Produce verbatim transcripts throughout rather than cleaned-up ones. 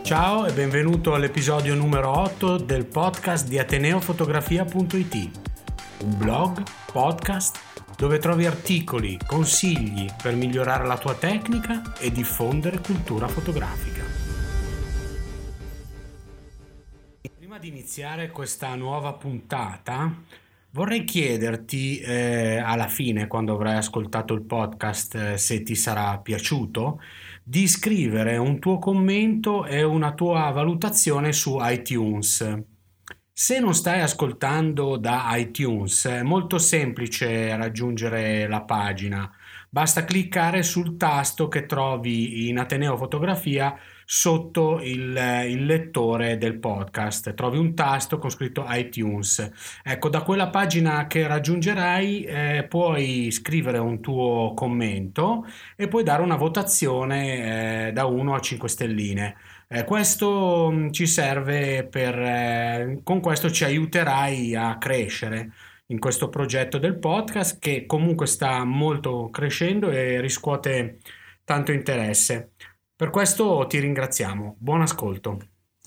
Ciao e benvenuto all'episodio numero otto del podcast di ateneo fotografia punto it, un blog, podcast dove trovi articoli, consigli per migliorare la tua tecnica e diffondere cultura fotografica. Prima di iniziare questa nuova puntata, vorrei chiederti eh, alla fine, quando avrai ascoltato il podcast, eh, se ti sarà piaciuto, di scrivere un tuo commento e una tua valutazione su iTunes. Se non stai ascoltando da iTunes, è molto semplice raggiungere la pagina. Basta cliccare sul tasto che trovi in Ateneo Fotografia sotto il, il lettore del podcast. Trovi un tasto con scritto iTunes. Ecco, da quella pagina che raggiungerai eh, puoi scrivere un tuo commento e puoi dare una votazione eh, da uno a cinque stelline. Eh, questo mh, ci serve per, eh, con questo ci aiuterai a crescere in questo progetto del podcast, che comunque sta molto crescendo e riscuote tanto interesse. Per questo ti ringraziamo. Buon ascolto.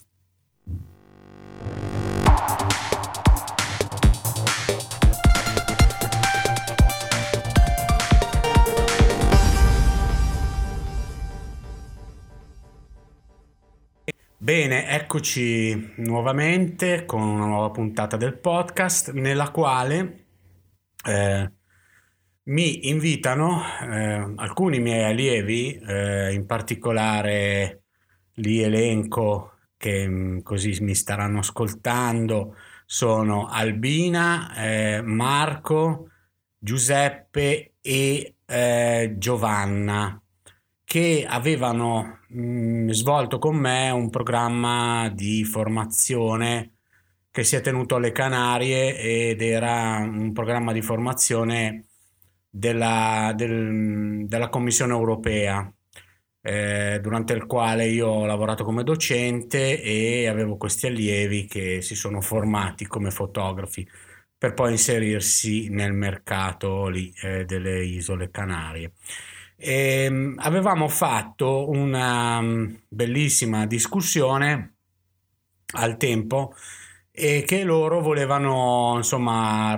Bene, eccoci nuovamente con una nuova puntata del podcast nella quale eh, mi invitano eh, alcuni miei allievi, eh, in particolare li elenco che mh, così mi staranno ascoltando. Sono Albina, eh, Marco, Giuseppe e eh, Giovanna, che avevano mh, svolto con me un programma di formazione che si è tenuto alle Canarie ed era un programma di formazione della, del, della Commissione europea, eh, durante il quale io ho lavorato come docente e avevo questi allievi che si sono formati come fotografi per poi inserirsi nel mercato lì, eh, delle isole Canarie. E avevamo fatto una bellissima discussione al tempo e che loro volevano insomma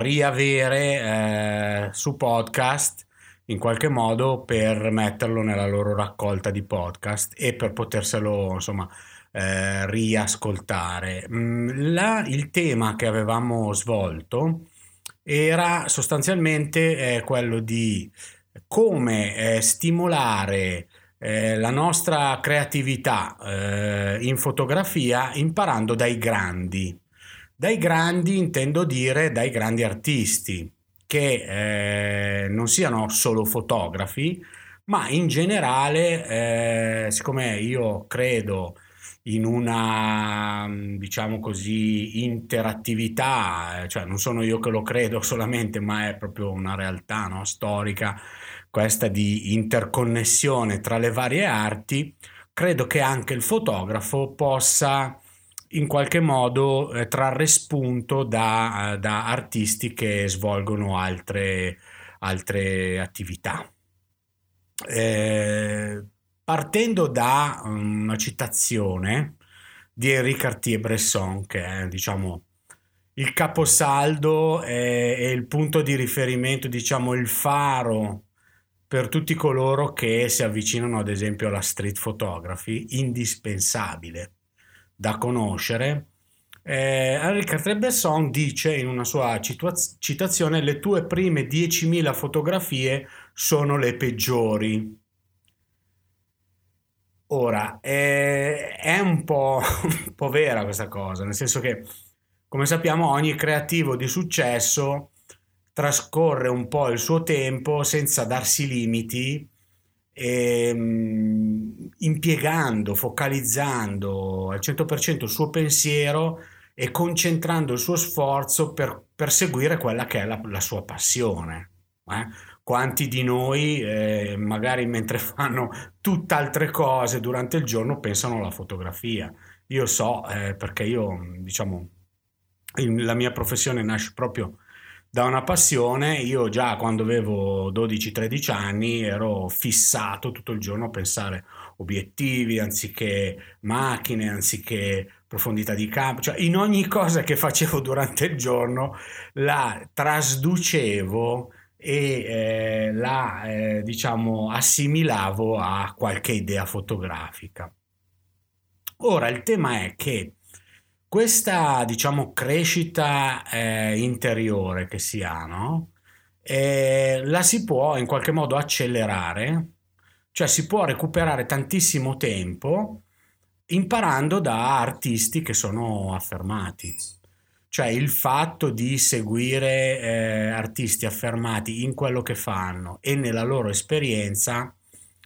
riavere eh, su podcast in qualche modo per metterlo nella loro raccolta di podcast e per poterselo insomma eh, riascoltare. La, il tema che avevamo svolto era sostanzialmente eh, quello di come eh, stimolare eh, la nostra creatività eh, in fotografia imparando dai grandi. Dai grandi intendo dire dai grandi artisti, che eh, non siano solo fotografi, ma in generale, eh, siccome io credo in una, diciamo così, interattività, cioè non sono io che lo credo solamente, ma è proprio una realtà, no, storica, questa di interconnessione tra le varie arti. Credo che anche il fotografo possa in qualche modo eh, trarre spunto da, da artisti che svolgono altre, altre attività. Eh, partendo da una citazione di Henri Cartier-Bresson, che è, diciamo, il caposaldo e, e il punto di riferimento, diciamo il faro per tutti coloro che si avvicinano ad esempio alla street photography, indispensabile da conoscere. eh, Henri Cartier-Bresson dice in una sua citua- citazione: le tue prime diecimila fotografie sono le peggiori. Ora, eh, è un po', un po' vera questa cosa, nel senso che, come sappiamo, ogni creativo di successo trascorre un po' il suo tempo senza darsi limiti, ehm, impiegando, focalizzando al cento per cento il suo pensiero e concentrando il suo sforzo per perseguire quella che è la, la sua passione. Eh? Quanti di noi eh, magari mentre fanno tutt'altre cose durante il giorno pensano alla fotografia? Io so, eh, perché io, diciamo, il, la mia professione nasce proprio da una passione. Io già quando avevo dodici tredici anni ero fissato tutto il giorno a pensare obiettivi, anziché macchine, anziché profondità di campo, cioè in ogni cosa che facevo durante il giorno la trasducevo e eh, la eh, diciamo assimilavo a qualche idea fotografica. Ora il tema è che questa diciamo crescita eh, interiore che si ha, no? Eh, la si può in qualche modo accelerare, cioè si può recuperare tantissimo tempo imparando da artisti che sono affermati. Cioè il fatto di seguire eh, artisti affermati in quello che fanno e nella loro esperienza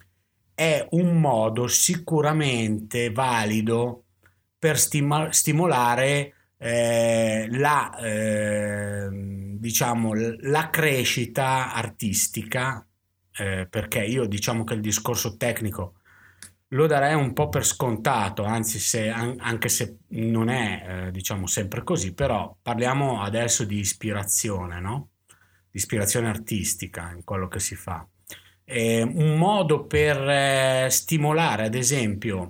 è un modo sicuramente valido per stima- stimolare eh, la, eh, diciamo, la crescita artistica, eh, perché io diciamo che il discorso tecnico lo darei un po' per scontato, anzi se, an- anche se non è eh, diciamo sempre così, però parliamo adesso di ispirazione, no? Di ispirazione artistica in quello che si fa. Eh, un modo per eh, stimolare ad esempio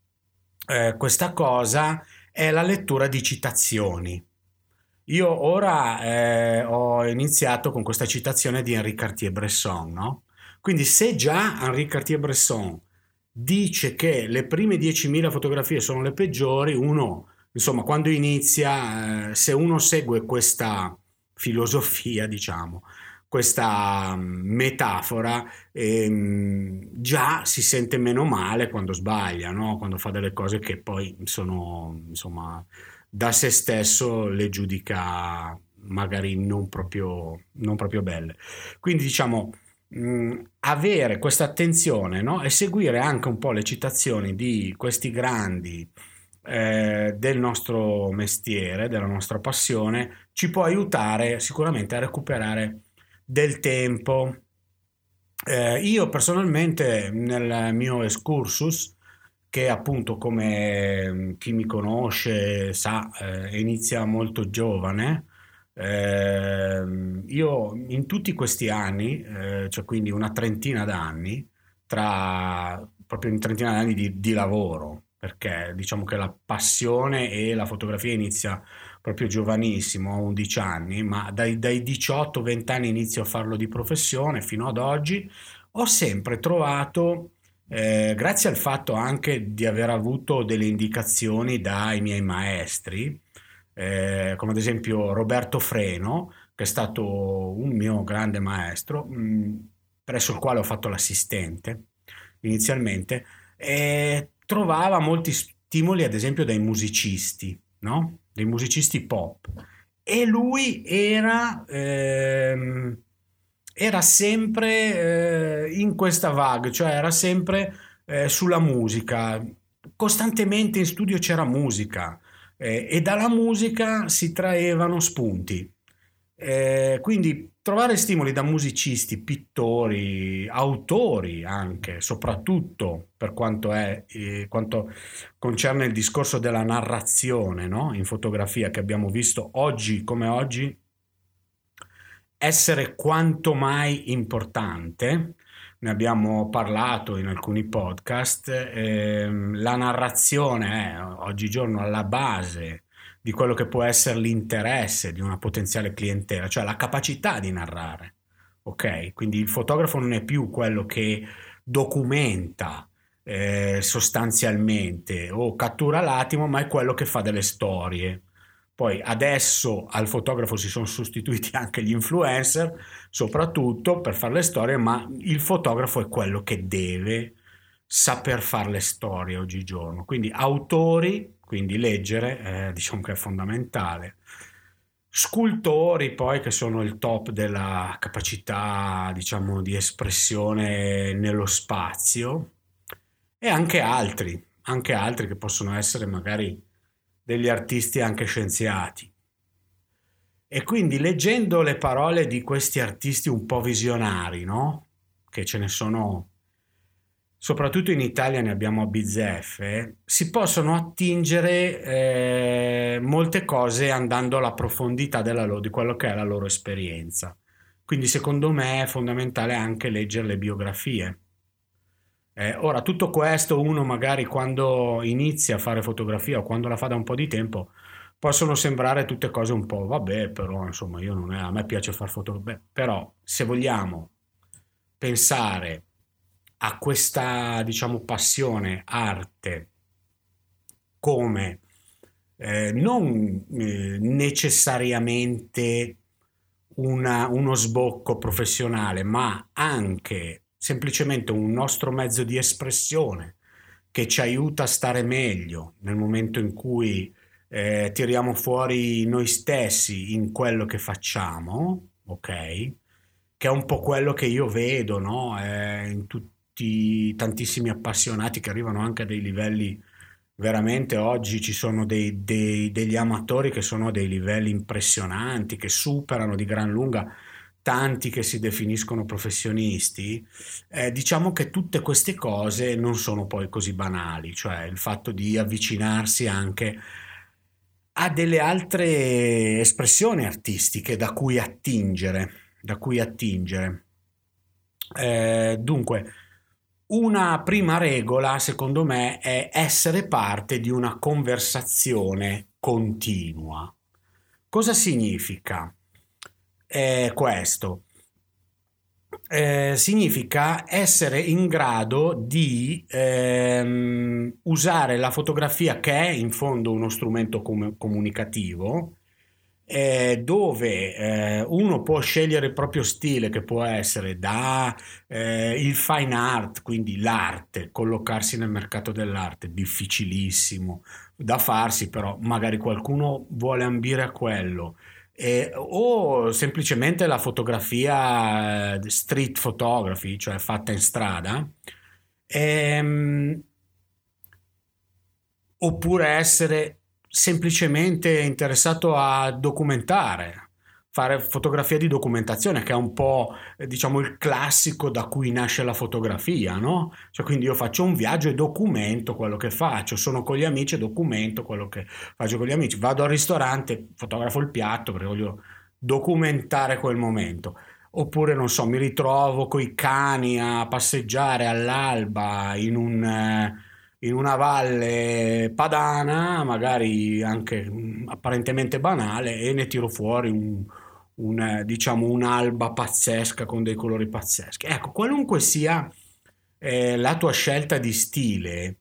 eh, questa cosa è la lettura di citazioni. Io ora eh, ho iniziato con questa citazione di Henri Cartier-Bresson, no? Quindi se già Henri Cartier-Bresson dice che le prime diecimila fotografie sono le peggiori, uno, insomma, quando inizia, eh, se uno segue questa filosofia, diciamo, questa mm, metafora, ehm, già si sente meno male quando sbaglia, no? Quando fa delle cose che poi sono, insomma, da se stesso le giudica magari non proprio, non proprio belle. Quindi diciamo mh, avere questa attenzione, no? E seguire anche un po' le citazioni di questi grandi eh, del nostro mestiere, della nostra passione, ci può aiutare sicuramente a recuperare del tempo. Eh, io personalmente nel mio excursus, che appunto come chi mi conosce sa, eh, inizia molto giovane, eh, io in tutti questi anni, eh, cioè quindi una trentina d'anni, tra proprio una trentina d'anni di, di lavoro, perché diciamo che la passione e la fotografia inizia proprio giovanissimo, a undici anni, ma dai, dai diciotto venti anni inizio a farlo di professione fino ad oggi, ho sempre trovato, eh, grazie al fatto anche di aver avuto delle indicazioni dai miei maestri, eh, come ad esempio Roberto Freno, che è stato un mio grande maestro, mh, presso il quale ho fatto l'assistente inizialmente, e trovava molti stimoli, ad esempio, dai musicisti, no? Dei musicisti pop. E lui era, ehm, era sempre eh, in questa vague, cioè era sempre eh, sulla musica. Costantemente in studio c'era musica eh, e dalla musica si traevano spunti. Eh, quindi trovare stimoli da musicisti, pittori, autori anche, soprattutto per quanto è, eh, quanto concerne il discorso della narrazione, no? In fotografia che abbiamo visto oggi come oggi essere quanto mai importante. Ne abbiamo parlato in alcuni podcast. Ehm, la narrazione è oggigiorno alla base di quello che può essere l'interesse di una potenziale clientela, cioè la capacità di narrare. Ok? Quindi il fotografo non è più quello che documenta eh, sostanzialmente o cattura l'attimo, ma è quello che fa delle storie. Poi adesso al fotografo si sono sostituiti anche gli influencer, soprattutto per fare le storie, ma il fotografo è quello che deve saper fare le storie oggigiorno. Quindi autori, quindi leggere, eh, diciamo che è fondamentale. Scultori poi che sono il top della capacità, diciamo, di espressione nello spazio e anche altri, anche altri che possono essere magari degli artisti anche scienziati. E quindi leggendo le parole di questi artisti un po' visionari, no? Che ce ne sono, soprattutto in Italia ne abbiamo a bizzeffe, si possono attingere eh, molte cose andando alla profondità della loro, di quello che è la loro esperienza. Quindi secondo me è fondamentale anche leggere le biografie Eh, ora, tutto questo uno magari quando inizia a fare fotografia o quando la fa da un po' di tempo possono sembrare tutte cose un po', vabbè, però insomma io non è, a me piace fare fotografia, però se vogliamo pensare a questa, diciamo, passione, arte, come eh, non eh, necessariamente una- uno sbocco professionale, ma anche semplicemente un nostro mezzo di espressione che ci aiuta a stare meglio nel momento in cui eh, tiriamo fuori noi stessi in quello che facciamo, ok? Che è un po' quello che io vedo, no? Eh, in tutti tantissimi appassionati che arrivano anche a dei livelli veramente oggi ci sono dei, dei- degli amatori che sono a dei livelli impressionanti, che superano di gran lunga tanti che si definiscono professionisti. Eh, diciamo che tutte queste cose non sono poi così banali, cioè il fatto di avvicinarsi anche a delle altre espressioni artistiche da cui attingere, da cui attingere. Eh, dunque, una prima regola, secondo me, è essere parte di una conversazione continua. Cosa significa eh, questo? Eh, significa essere in grado di ehm, usare la fotografia, che è in fondo uno strumento com- comunicativo, eh, dove eh, uno può scegliere il proprio stile, che può essere da eh, il fine art, quindi l'arte, collocarsi nel mercato dell'arte, difficilissimo da farsi, però magari qualcuno vuole ambire a quello. Eh, o semplicemente la fotografia eh, street photography, cioè fatta in strada, ehm, oppure essere semplicemente interessato a documentare, fare fotografia di documentazione, che è un po', eh, diciamo, il classico da cui nasce la fotografia, no? Cioè, quindi io faccio un viaggio e documento quello che faccio, sono con gli amici e documento quello che faccio con gli amici, vado al ristorante, fotografo il piatto perché voglio documentare quel momento. Oppure, non so, mi ritrovo coi cani a passeggiare all'alba in un, eh, in una valle padana, magari anche mh, apparentemente banale, e ne tiro fuori un, un, eh, diciamo, un'alba pazzesca con dei colori pazzeschi. Ecco, qualunque sia eh, la tua scelta di stile,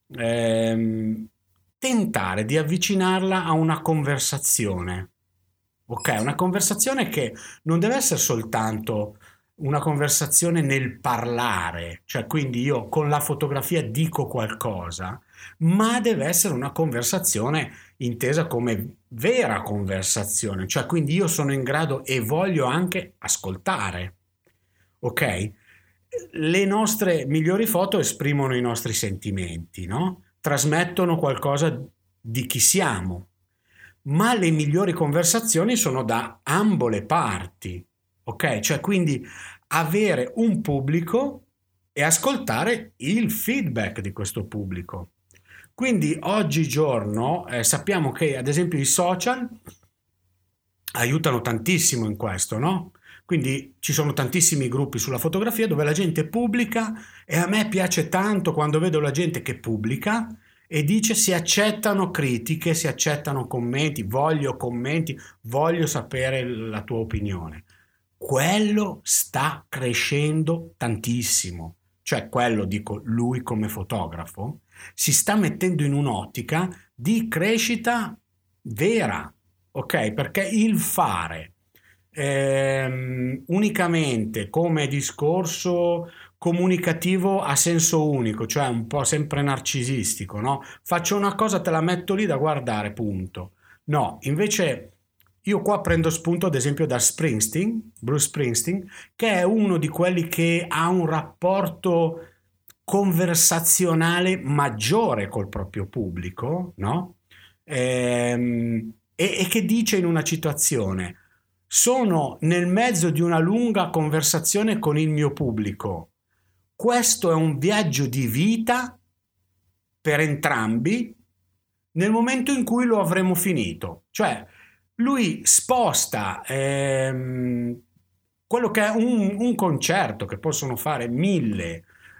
ehm, tentare di avvicinarla a una conversazione. Ok, una conversazione che non deve essere soltanto una conversazione nel parlare, cioè quindi io con la fotografia dico qualcosa, ma deve essere una conversazione intesa come vera conversazione, cioè quindi io sono in grado e voglio anche ascoltare, ok? Le nostre migliori foto esprimono i nostri sentimenti, no? Trasmettono qualcosa di chi siamo, ma le migliori conversazioni sono da ambo le parti, ok? Cioè quindi avere un pubblico e ascoltare il feedback di questo pubblico. Quindi oggigiorno eh, sappiamo che ad esempio i social aiutano tantissimo in questo, no? Quindi ci sono tantissimi gruppi sulla fotografia dove la gente pubblica e a me piace tanto quando vedo la gente che pubblica e dice si accettano critiche, si accettano commenti, voglio commenti, voglio sapere la tua opinione. Quello sta crescendo tantissimo, cioè quello, dico, lui come fotografo, si sta mettendo in un'ottica di crescita vera, ok? Perché il fare ehm, unicamente come discorso comunicativo a senso unico, cioè un po' sempre narcisistico, no? Faccio una cosa, te la metto lì da guardare, punto. No, invece io qua prendo spunto ad esempio da Springsteen, Bruce Springsteen, che è uno di quelli che ha un rapporto conversazionale maggiore col proprio pubblico, no? Ehm, e, e che dice in una citazione: sono nel mezzo di una lunga conversazione con il mio pubblico. Questo è un viaggio di vita per entrambi nel momento in cui lo avremo finito. Cioè, lui sposta ehm, quello che è un, un concerto che possono fare mille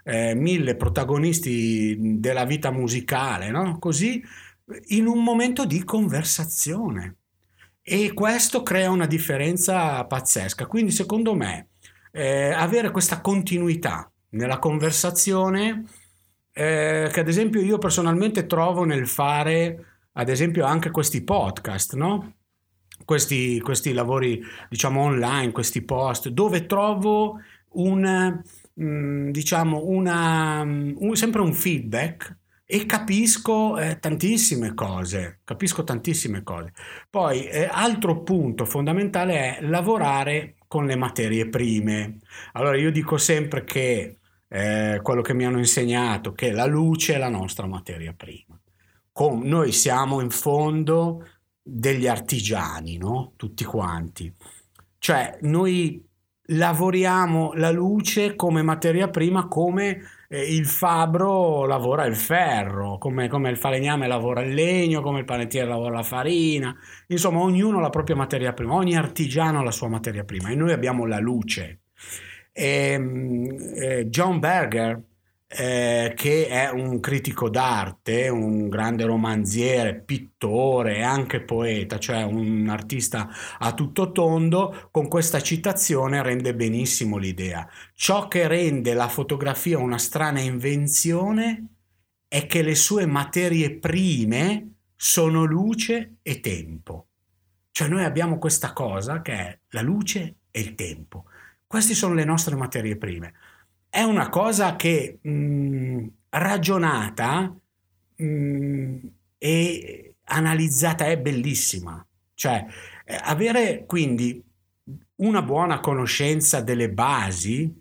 eh, mille protagonisti della vita musicale, no? Così, in un momento di conversazione. E questo crea una differenza pazzesca. Quindi, secondo me, eh, avere questa continuità nella conversazione, eh, che ad esempio io personalmente trovo nel fare, ad esempio, anche questi podcast, no? Questi, questi lavori, diciamo, online, questi post, dove trovo un, mm, diciamo, una, un- sempre un feedback e capisco eh, tantissime cose, capisco tantissime cose. Poi, eh, altro punto fondamentale è lavorare con le materie prime. Allora, io dico sempre che eh, quello che mi hanno insegnato, che la luce è la nostra materia prima. Com- noi siamo in fondo degli artigiani, no? Tutti quanti. Cioè, noi lavoriamo la luce come materia prima, come eh, il fabbro lavora il ferro, come, come il falegname lavora il legno, come il panettiere lavora la farina. Insomma, ognuno ha la propria materia prima, ogni artigiano ha la sua materia prima e noi abbiamo la luce. E, eh, John Berger, eh, che è un critico d'arte, un grande romanziere, pittore e anche poeta, cioè un artista a tutto tondo, con questa citazione rende benissimo l'idea. Ciò che rende la fotografia una strana invenzione è che le sue materie prime sono luce e tempo. Cioè noi abbiamo questa cosa che è la luce e il tempo. Queste sono le nostre materie prime. È una cosa che mh, ragionata mh, e analizzata è bellissima. Cioè, eh, avere quindi una buona conoscenza delle basi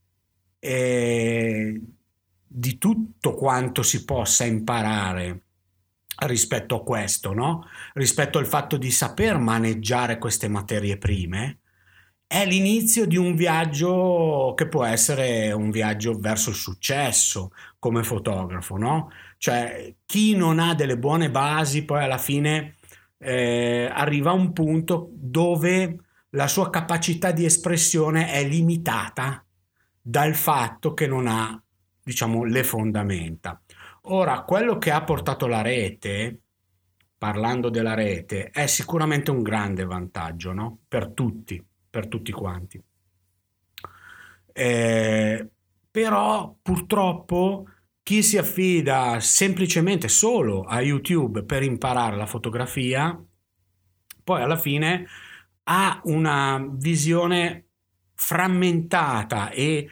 eh, di tutto quanto si possa imparare rispetto a questo, no? Rispetto al fatto di saper maneggiare queste materie prime, è l'inizio di un viaggio che può essere un viaggio verso il successo come fotografo, no? Cioè, chi non ha delle buone basi, poi alla fine eh, arriva a un punto dove la sua capacità di espressione è limitata dal fatto che non ha, diciamo, le fondamenta. Ora, quello che ha portato la rete, parlando della rete, è sicuramente un grande vantaggio, no? Per tutti, per tutti quanti. Eh, però purtroppo chi si affida semplicemente solo a YouTube per imparare la fotografia, poi alla fine ha una visione frammentata e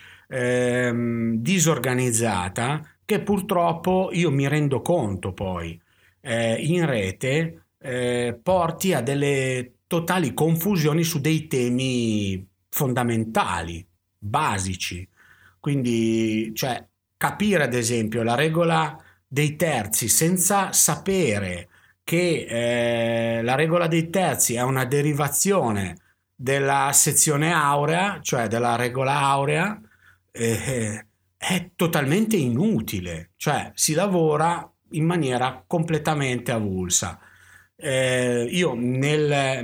ehm, disorganizzata che purtroppo io mi rendo conto poi eh, in rete eh, porti a delle totali confusioni su dei temi fondamentali, basici. Quindi, cioè, capire ad esempio la regola dei terzi senza sapere che eh, la regola dei terzi è una derivazione della sezione aurea, cioè della regola aurea, eh, è totalmente inutile, cioè si lavora in maniera completamente avulsa. Eh, io nel,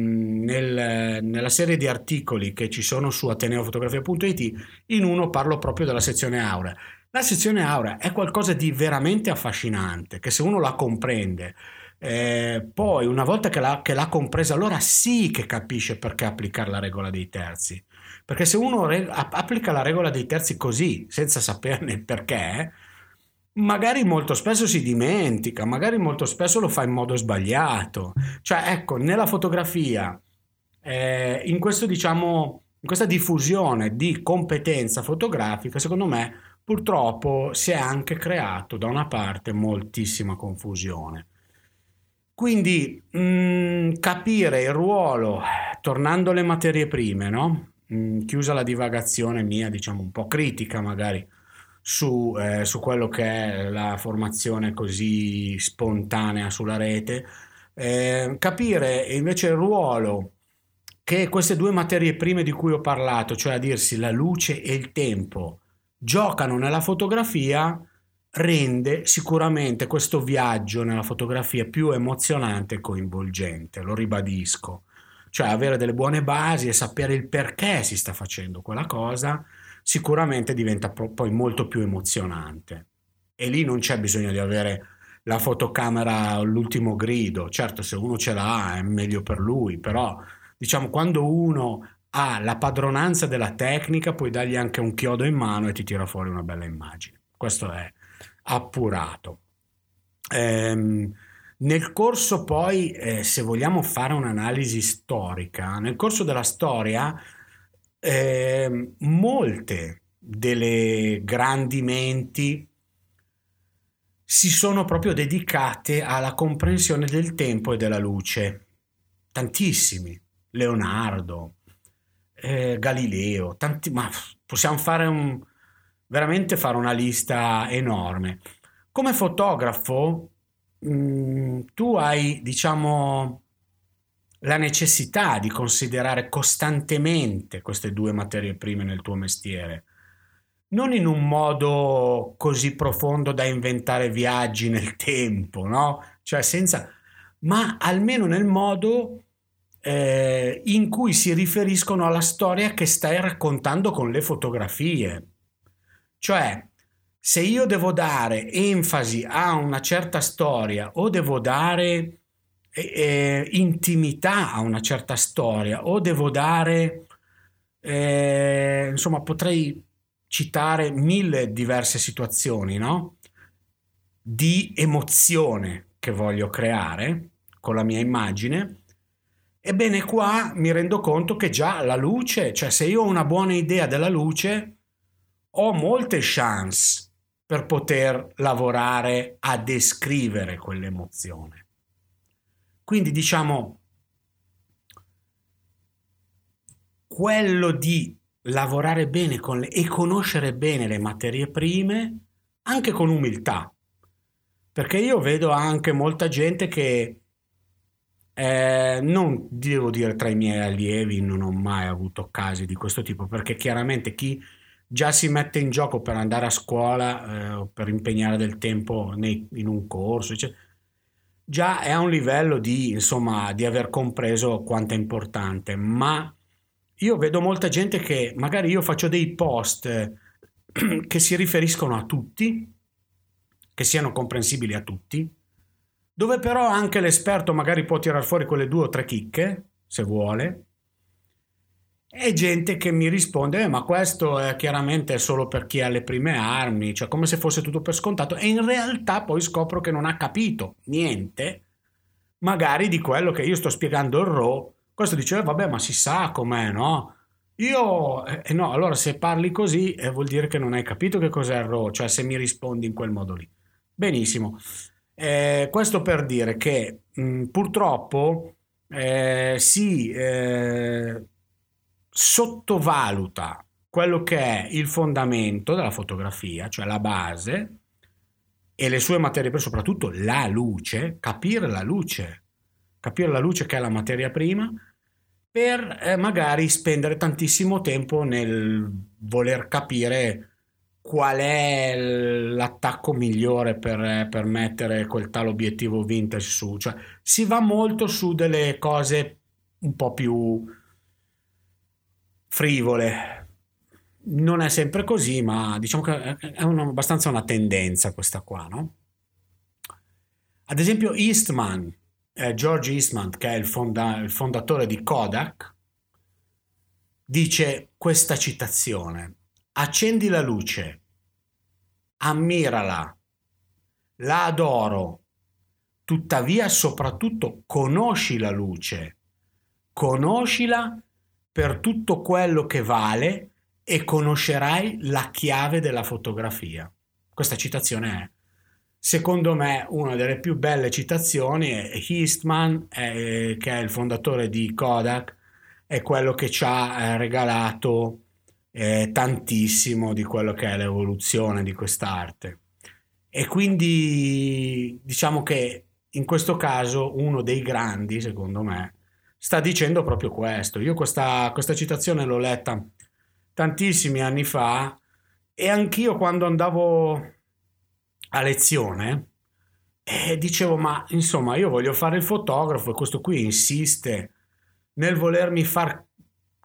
nel, nella serie di articoli che ci sono su ateneofotografia punto it, in uno parlo proprio della sezione aurea. La sezione aurea è qualcosa di veramente affascinante, che se uno la comprende, eh, poi una volta che l'ha, che l'ha compresa, allora sì che capisce perché applicare la regola dei terzi. Perché se uno re- applica la regola dei terzi così, senza saperne il perché, magari molto spesso si dimentica, magari molto spesso lo fa in modo sbagliato. Cioè, ecco, nella fotografia, eh, in questo, diciamo, in questa diffusione di competenza fotografica, secondo me, purtroppo si è anche creato da una parte moltissima confusione. Quindi mh, capire il ruolo, tornando alle materie prime, no? Mh, chiusa la divagazione mia, diciamo un po' critica magari su, eh, su quello che è la formazione così spontanea sulla rete, eh, capire invece il ruolo che queste due materie prime di cui ho parlato, cioè a dirsi la luce e il tempo, giocano nella fotografia, rende sicuramente questo viaggio nella fotografia più emozionante e coinvolgente, lo ribadisco. Cioè avere delle buone basi e sapere il perché si sta facendo quella cosa sicuramente diventa pro- poi molto più emozionante. E lì non c'è bisogno di avere la fotocamera all'ultimo grido. Certo, se uno ce l'ha è meglio per lui, però diciamo quando uno ha la padronanza della tecnica puoi dargli anche un chiodo in mano e ti tira fuori una bella immagine. Questo è appurato. Ehm, nel corso poi, eh, se vogliamo fare un'analisi storica, nel corso della storia, eh, molte delle grandi menti si sono proprio dedicate alla comprensione del tempo e della luce. Tantissimi. Leonardo, eh, Galileo, tanti, ma possiamo fare un, veramente fare una lista enorme. Come fotografo, mh, tu hai, diciamo, la necessità di considerare costantemente queste due materie prime nel tuo mestiere, non in un modo così profondo da inventare viaggi nel tempo, no? Cioè senza, ma almeno nel modo eh, in cui si riferiscono alla storia che stai raccontando con le fotografie. Cioè, se io devo dare enfasi a una certa storia o devo dare eh, intimità a una certa storia o devo dare, eh, insomma, potrei citare mille diverse situazioni, no? Di emozione che voglio creare con la mia immagine. Ebbene, qua mi rendo conto che già la luce, cioè se io ho una buona idea della luce, ho molte chance per poter lavorare a descrivere quell'emozione. Quindi diciamo, quello di lavorare bene con le, e conoscere bene le materie prime, anche con umiltà, perché io vedo anche molta gente che eh, non devo dire tra i miei allievi non ho mai avuto casi di questo tipo, perché chiaramente chi già si mette in gioco per andare a scuola eh, o per impegnare del tempo nei, in un corso, cioè, già è a un livello di, insomma, di aver compreso quanto è importante, ma io vedo molta gente che magari io faccio dei post eh, che si riferiscono a tutti, che siano comprensibili a tutti, dove però anche l'esperto magari può tirar fuori quelle due o tre chicche, se vuole, e gente che mi risponde eh, ma questo è chiaramente solo per chi ha le prime armi, cioè come se fosse tutto per scontato, e in realtà poi scopro che non ha capito niente magari di quello che io sto spiegando il RAW. Questo dice, eh, vabbè, ma si sa com'è, no? Io, eh, no, allora se parli così eh, vuol dire che non hai capito che cos'è il RAW, cioè se mi rispondi in quel modo lì. Benissimo. Eh, questo per dire che mh, purtroppo eh, si eh, sottovaluta quello che è il fondamento della fotografia, cioè la base, e le sue materie prime, soprattutto la luce, capire la luce, capire la luce che è la materia prima, per eh, magari spendere tantissimo tempo nel voler capire qual è l'attacco migliore per, per mettere quel tale obiettivo vintage su. Cioè, si va molto su delle cose un po' più frivole. Non è sempre così, ma diciamo che è una, abbastanza una tendenza questa qua, no? Ad esempio Eastman, eh, George Eastman, che è il, fonda- il fondatore di Kodak, dice questa citazione: accendi la luce, ammirala, la adoro, tuttavia soprattutto conosci la luce, conoscila per tutto quello che vale e conoscerai la chiave della fotografia. Questa citazione è, secondo me, una delle più belle citazioni. È Eastman, è, che è il fondatore di Kodak, è quello che ci ha eh, regalato eh, tantissimo di quello che è l'evoluzione di quest'arte. E quindi diciamo che in questo caso uno dei grandi, secondo me, sta dicendo proprio questo. Io questa, questa citazione l'ho letta tantissimi anni fa e anch'io quando andavo a lezione eh, dicevo ma insomma io voglio fare il fotografo e questo qui insiste nel volermi far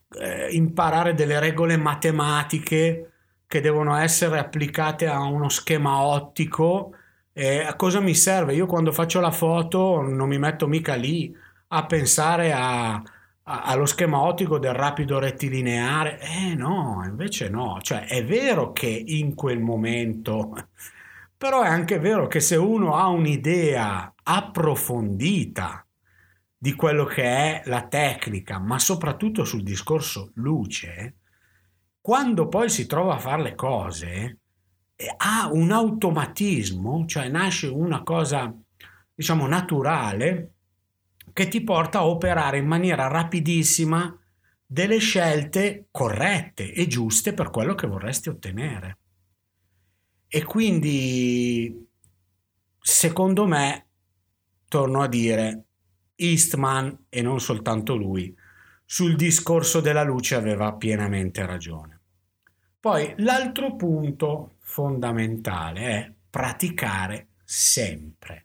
eh, imparare delle regole matematiche che devono essere applicate a uno schema ottico. Eh, a cosa mi serve? Io quando faccio la foto non mi metto mica lì a pensare a, a- allo schema ottico del rapido rettilineare. Eh no, invece no. Cioè è vero che in quel momento, però è anche vero che se uno ha un'idea approfondita di quello che è la tecnica, ma soprattutto sul discorso luce, quando poi si trova a fare le cose, eh, ha un automatismo, cioè nasce una cosa, diciamo, naturale che ti porta a operare in maniera rapidissima delle scelte corrette e giuste per quello che vorresti ottenere. E quindi, secondo me, torno a dire, Eastman, e non soltanto lui, sul discorso della luce aveva pienamente ragione. Poi l'altro punto fondamentale è praticare sempre.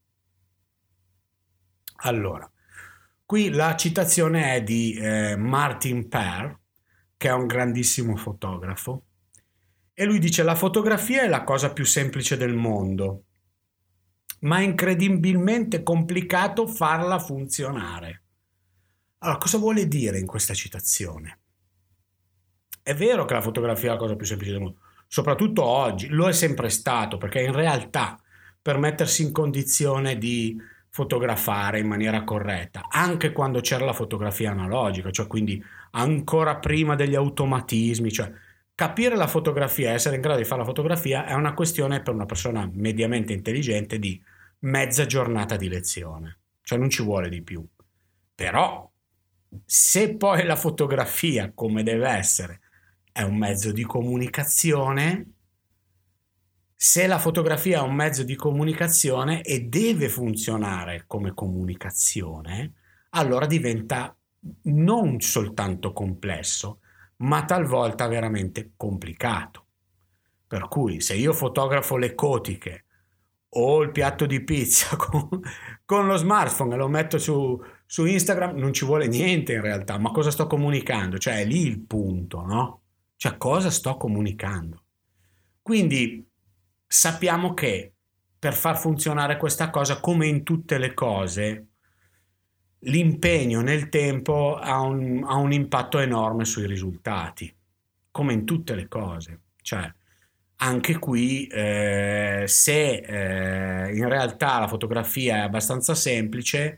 Allora, qui la citazione è di eh, Martin Parr, che è un grandissimo fotografo, e lui dice: la fotografia è la cosa più semplice del mondo, ma è incredibilmente complicato farla funzionare. Allora, cosa vuole dire in questa citazione? È vero che la fotografia è la cosa più semplice del mondo, soprattutto oggi, lo è sempre stato, perché in realtà per mettersi in condizione di fotografare in maniera corretta, anche quando c'era la fotografia analogica, cioè quindi ancora prima degli automatismi, cioè capire la fotografia, essere in grado di fare la fotografia è una questione per una persona mediamente intelligente di mezza giornata di lezione, cioè non ci vuole di più. Però se poi la fotografia, come deve essere, è un mezzo di comunicazione, se la fotografia è un mezzo di comunicazione e deve funzionare come comunicazione, allora diventa non soltanto complesso, ma talvolta veramente complicato. Per cui se io fotografo le cotiche o il piatto di pizza con, con lo smartphone e lo metto su, su Instagram, non ci vuole niente in realtà, ma cosa sto comunicando? Cioè è lì il punto, no? Cioè cosa sto comunicando? Quindi sappiamo che per far funzionare questa cosa, come in tutte le cose, l'impegno nel tempo ha un, ha un impatto enorme sui risultati, come in tutte le cose. Cioè, anche qui, eh, se eh, in realtà la fotografia è abbastanza semplice,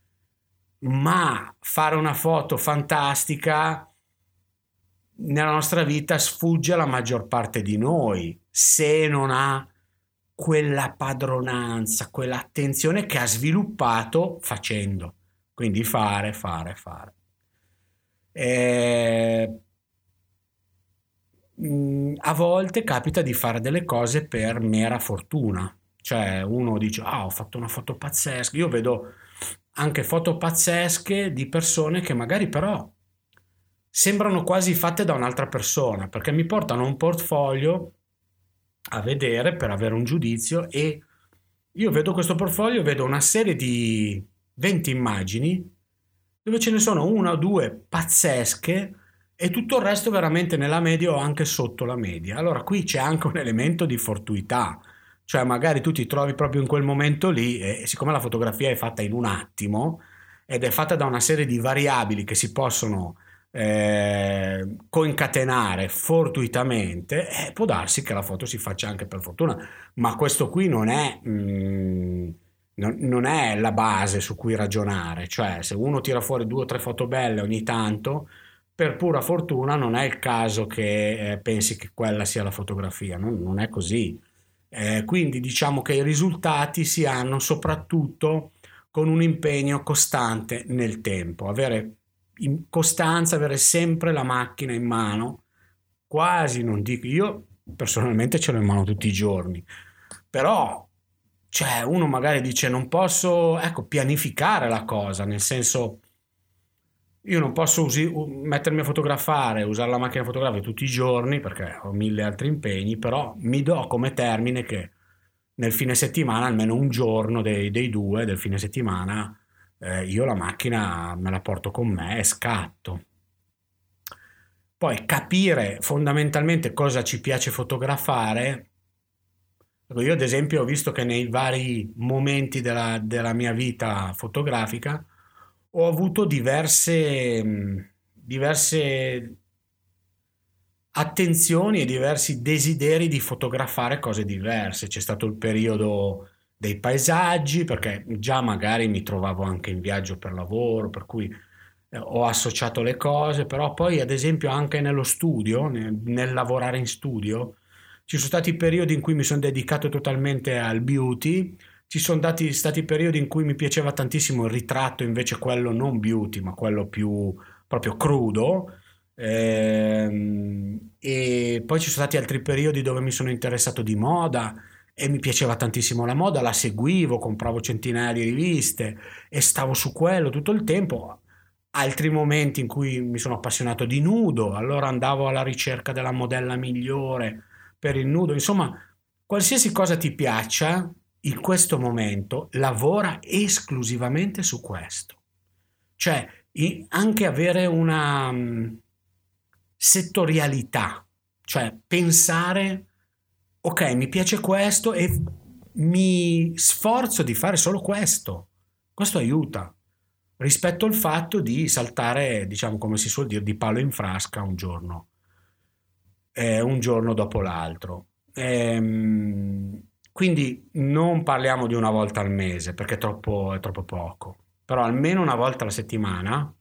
ma fare una foto fantastica nella nostra vita sfugge alla maggior parte di noi, se non ha quella padronanza, quell'attenzione che ha sviluppato facendo. Quindi fare, fare, fare. E, mh, a volte capita di fare delle cose per mera fortuna. Cioè uno dice: ah, ho fatto una foto pazzesca. Io vedo anche foto pazzesche di persone che magari però sembrano quasi fatte da un'altra persona, perché mi portano un portfolio a vedere per avere un giudizio, e io vedo questo portfolio, vedo una serie di venti immagini dove ce ne sono una o due pazzesche e tutto il resto veramente nella media o anche sotto la media. Allora qui c'è anche un elemento di fortuità, cioè magari tu ti trovi proprio in quel momento lì e siccome la fotografia è fatta in un attimo ed è fatta da una serie di variabili che si possono eh, concatenare fortuitamente, eh, può darsi che la foto si faccia anche per fortuna, ma questo qui non è, mh, non, non è la base su cui ragionare. Cioè se uno tira fuori due o tre foto belle ogni tanto per pura fortuna, non è il caso che eh, pensi che quella sia la fotografia, non, non è così. Eh, quindi diciamo che i risultati si hanno soprattutto con un impegno costante nel tempo, avere in costanza, avere sempre la macchina in mano, quasi non dico, io personalmente ce l'ho in mano tutti i giorni, però cioè uno magari dice non posso, ecco, pianificare la cosa, nel senso io non posso usi, mettermi a fotografare, usare la macchina fotografica tutti i giorni perché ho mille altri impegni, però mi do come termine che nel fine settimana, almeno un giorno dei, dei due del fine settimana, eh, io la macchina me la porto con me e scatto. Poi capire fondamentalmente cosa ci piace fotografare. Ecco, io ad esempio ho visto che nei vari momenti della, della mia vita fotografica ho avuto diverse, mh, diverse attenzioni e diversi desideri di fotografare cose diverse. C'è stato il periodo dei paesaggi, perché già magari mi trovavo anche in viaggio per lavoro, per cui eh, ho associato le cose, però poi ad esempio anche nello studio, nel, nel lavorare in studio, ci sono stati periodi in cui mi sono dedicato totalmente al beauty, ci sono dati, stati periodi in cui mi piaceva tantissimo il ritratto, invece quello non beauty, ma quello più proprio crudo. Ehm, e poi ci sono stati altri periodi dove mi sono interessato di moda e mi piaceva tantissimo la moda, la seguivo, compravo centinaia di riviste e stavo su quello tutto il tempo. Altri momenti in cui mi sono appassionato di nudo, allora andavo alla ricerca della modella migliore per il nudo. Insomma, qualsiasi cosa ti piaccia in questo momento, lavora esclusivamente su questo. Cioè, i- anche avere una mh, settorialità, cioè pensare, ok, mi piace questo e mi sforzo di fare solo questo. Questo aiuta rispetto al fatto di saltare, diciamo come si suol dire, di palo in frasca un giorno, eh, un giorno dopo l'altro. Ehm, quindi non parliamo di una volta al mese perché è troppo, è troppo poco, però almeno una volta alla settimana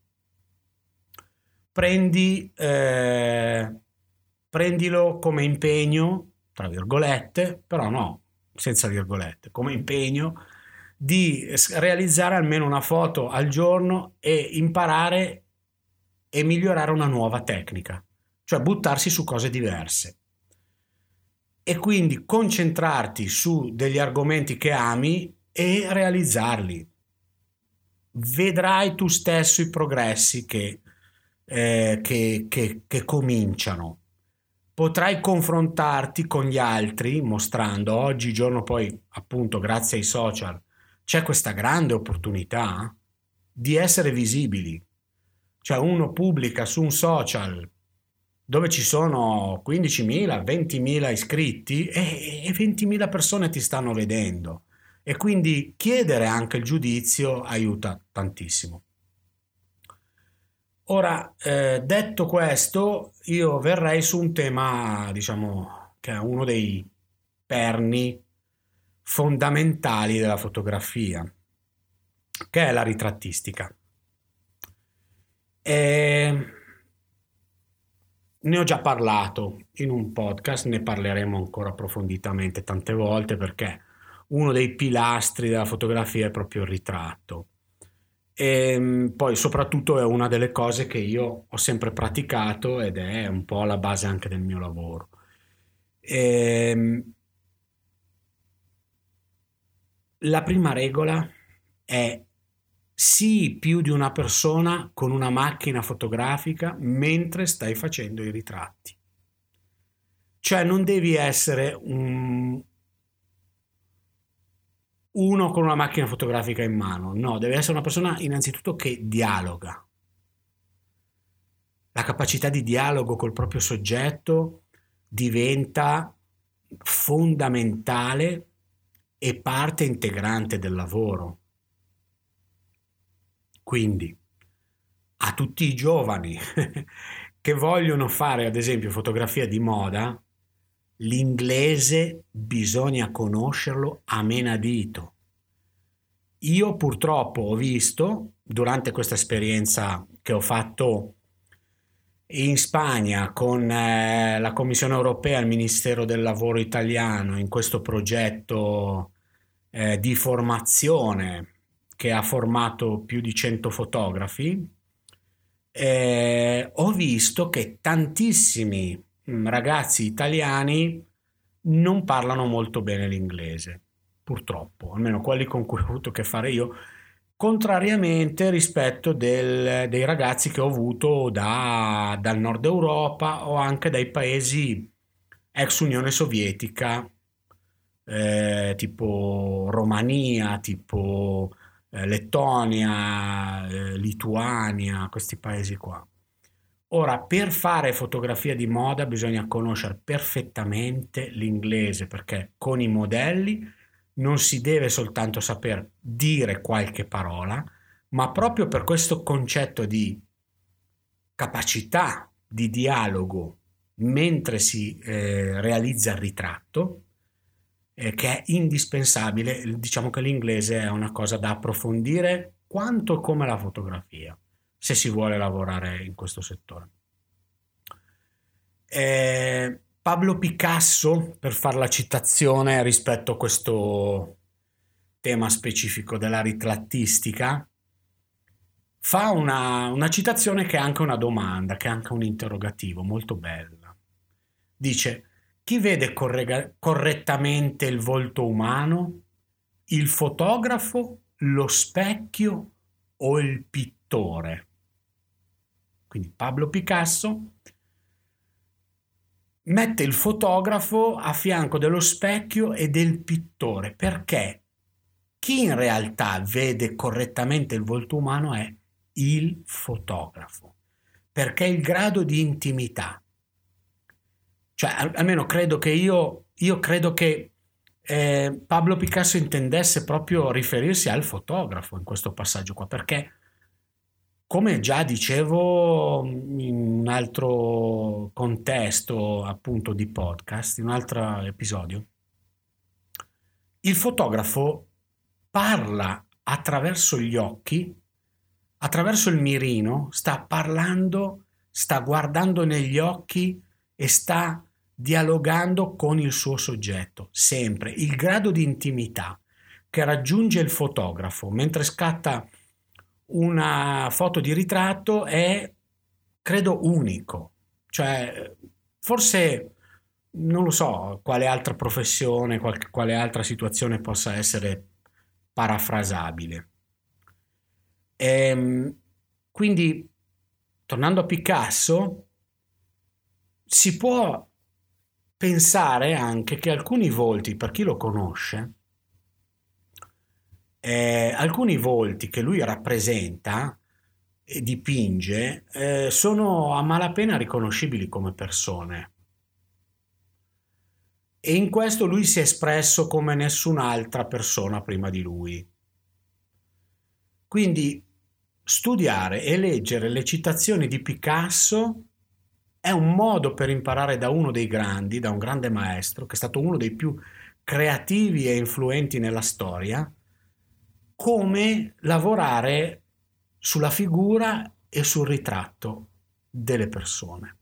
prendi, eh, prendilo come impegno, tra virgolette, però no, senza virgolette, come impegno di s- realizzare almeno una foto al giorno e imparare e migliorare una nuova tecnica, cioè buttarsi su cose diverse e quindi concentrarti su degli argomenti che ami e realizzarli. Vedrai tu stesso i progressi che, eh, che, che, che cominciano. Potrai confrontarti con gli altri mostrando oggigiorno poi appunto grazie ai social c'è questa grande opportunità di essere visibili. Cioè uno pubblica su un social dove ci sono quindicimila, ventimila iscritti e, e ventimila persone ti stanno vedendo e quindi chiedere anche il giudizio aiuta tantissimo. Ora, eh, detto questo, io verrei su un tema, diciamo, che è uno dei perni fondamentali della fotografia, che è la ritrattistica. E ne ho già parlato in un podcast, ne parleremo ancora approfonditamente tante volte perché uno dei pilastri della fotografia è proprio il ritratto. E poi soprattutto è una delle cose che io ho sempre praticato ed è un po' la base anche del mio lavoro. E la prima regola è sii più di una persona con una macchina fotografica mentre stai facendo i ritratti. Cioè non devi essere un, uno con una macchina fotografica in mano, no, deve essere una persona innanzitutto che dialoga. La capacità di dialogo col proprio soggetto diventa fondamentale e parte integrante del lavoro. Quindi a tutti i giovani che vogliono fare ad esempio fotografia di moda, l'inglese bisogna conoscerlo a menadito. Io purtroppo ho visto durante questa esperienza che ho fatto in Spagna con eh, la Commissione europea e il Ministero del Lavoro italiano in questo progetto eh, di formazione che ha formato più di cento fotografi, eh, ho visto che tantissimi mh, ragazzi italiani non parlano molto bene l'inglese, purtroppo, almeno quelli con cui ho avuto a che fare io, contrariamente rispetto del- dei ragazzi che ho avuto da- dal nord Europa o anche dai paesi ex Unione Sovietica, eh, tipo Romania, tipo eh, Lettonia, eh, Lituania, questi paesi qua. Ora, per fare fotografia di moda bisogna conoscere perfettamente l'inglese, perché con i modelli non si deve soltanto saper dire qualche parola, ma proprio per questo concetto di capacità di dialogo mentre si eh, realizza il ritratto, eh, che è indispensabile. Diciamo che l'inglese è una cosa da approfondire quanto come la fotografia, se si vuole lavorare in questo settore. Eh, Pablo Picasso, per fare la citazione rispetto a questo tema specifico della ritrattistica, fa una, una citazione che è anche una domanda, che è anche un interrogativo molto bella. Dice: chi vede correga- correttamente il volto umano? Il fotografo, lo specchio o il pittore? Quindi Pablo Picasso mette il fotografo a fianco dello specchio e del pittore, perché chi in realtà vede correttamente il volto umano è il fotografo, perché il grado di intimità, cioè al- almeno credo che io, io credo che eh, Pablo Picasso intendesse proprio riferirsi al fotografo in questo passaggio qua, perché come già dicevo in un altro contesto appunto di podcast, in un altro episodio, il fotografo parla attraverso gli occhi, attraverso il mirino, sta parlando, sta guardando negli occhi e sta dialogando con il suo soggetto, sempre. Il grado di intimità che raggiunge il fotografo mentre scatta una foto di ritratto è, credo, unico. Cioè, forse non lo so quale altra professione, qual- quale altra situazione possa essere parafrasabile. Ehm, quindi, tornando a Picasso, si può pensare anche che alcuni volti, per chi lo conosce, eh, alcuni volti che lui rappresenta e dipinge eh, sono a malapena riconoscibili come persone. E in questo lui si è espresso come nessun'altra persona prima di lui. Quindi studiare e leggere le citazioni di Picasso è un modo per imparare da uno dei grandi, da un grande maestro, che è stato uno dei più creativi e influenti nella storia, come lavorare sulla figura e sul ritratto delle persone.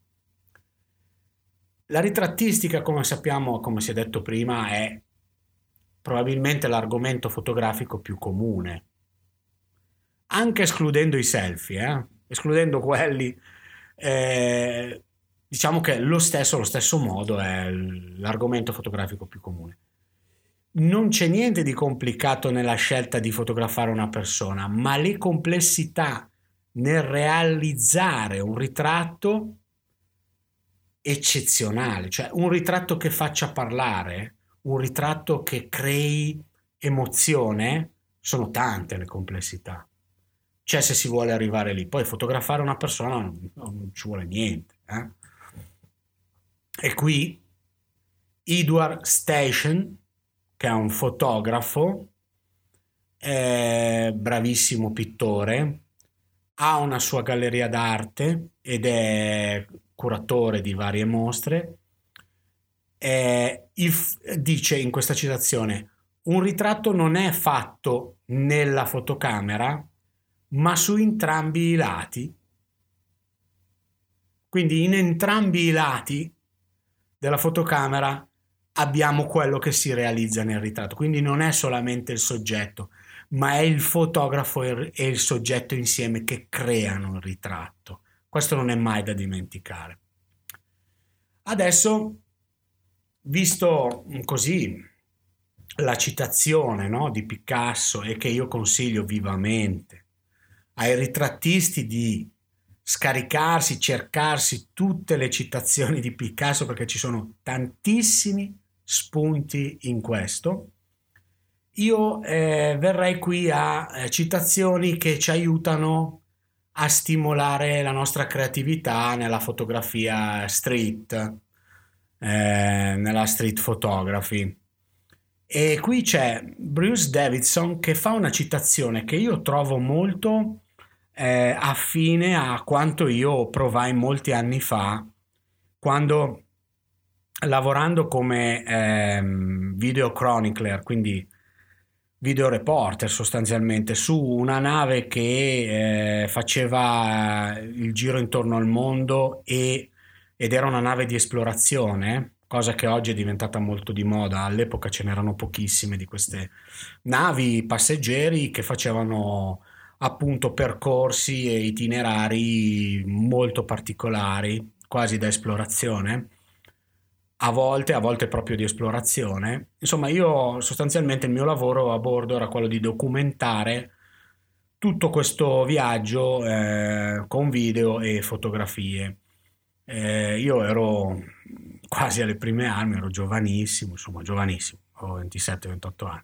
La ritrattistica, come sappiamo, come si è detto prima, è probabilmente l'argomento fotografico più comune, anche escludendo i selfie, eh? Escludendo quelli, eh, diciamo che lo stesso, allo stesso modo è l'argomento fotografico più comune. Non c'è niente di complicato nella scelta di fotografare una persona, ma le complessità nel realizzare un ritratto eccezionale, cioè un ritratto che faccia parlare, un ritratto che crei emozione, sono tante le complessità. Cioè, se si vuole arrivare lì, poi fotografare una persona non, non ci vuole niente. Eh? E qui Edward Station, che è un fotografo, è bravissimo pittore, ha una sua galleria d'arte ed è curatore di varie mostre. Eh, il, dice in questa citazione: un ritratto non è fatto nella fotocamera, ma su entrambi i lati. Quindi in entrambi i lati della fotocamera abbiamo quello che si realizza nel ritratto. Quindi non è solamente il soggetto, ma è il fotografo e il soggetto insieme che creano il ritratto. Questo non è mai da dimenticare. Adesso, visto così la citazione, no, di Picasso, e che io consiglio vivamente ai ritrattisti di scaricarsi, cercarsi tutte le citazioni di Picasso, perché ci sono tantissimi spunti in questo, io eh, verrei qui a eh, citazioni che ci aiutano a stimolare la nostra creatività nella fotografia street, eh, nella street photography. E qui c'è Bruce Davidson che fa una citazione che io trovo molto eh, affine a quanto io provai molti anni fa quando, lavorando come ehm, video chronicler, quindi video reporter sostanzialmente, su una nave che eh, faceva il giro intorno al mondo e, ed era una nave di esplorazione, cosa che oggi è diventata molto di moda. All'epoca ce n'erano pochissime di queste navi passeggeri che facevano appunto percorsi e itinerari molto particolari, quasi da esplorazione, a volte, a volte proprio di esplorazione. Insomma, io sostanzialmente il mio lavoro a bordo era quello di documentare tutto questo viaggio eh, con video e fotografie. Eh, io ero quasi alle prime armi, ero giovanissimo, insomma giovanissimo, ho ventisette ventotto anni.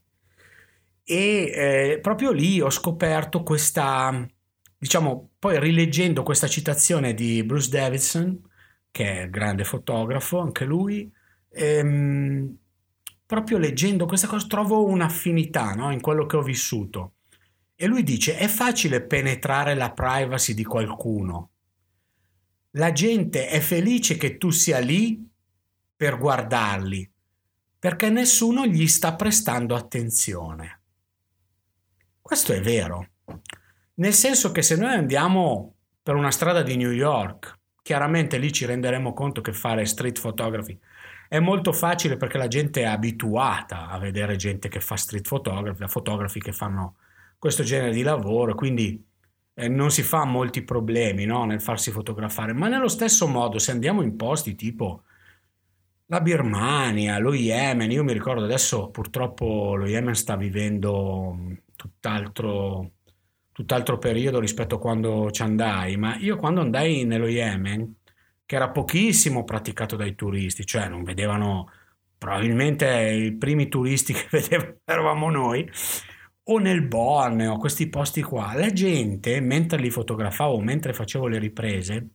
E eh, proprio lì ho scoperto questa, diciamo, poi rileggendo questa citazione di Bruce Davidson, che è grande fotografo anche lui, ehm, proprio leggendo questa cosa trovo un'affinità, no, in quello che ho vissuto. E lui dice: è facile penetrare la privacy di qualcuno. La gente è felice che tu sia lì per guardarli, perché nessuno gli sta prestando attenzione. Questo è vero, nel senso che se noi andiamo per una strada di New York, chiaramente lì ci renderemo conto che fare street photography è molto facile perché la gente è abituata a vedere gente che fa street photography, fotografi che fanno questo genere di lavoro, quindi eh, non si fa molti problemi, no, nel farsi fotografare. Ma nello stesso modo, se andiamo in posti tipo la Birmania, lo Yemen, io mi ricordo adesso purtroppo lo Yemen sta vivendo tutt'altro, tutt'altro periodo rispetto a quando ci andai, ma io quando andai nello Yemen, che era pochissimo praticato dai turisti, cioè non vedevano, probabilmente i primi turisti che vedevano eravamo noi, o nel Borneo, questi posti qua, la gente, mentre li fotografavo, mentre facevo le riprese,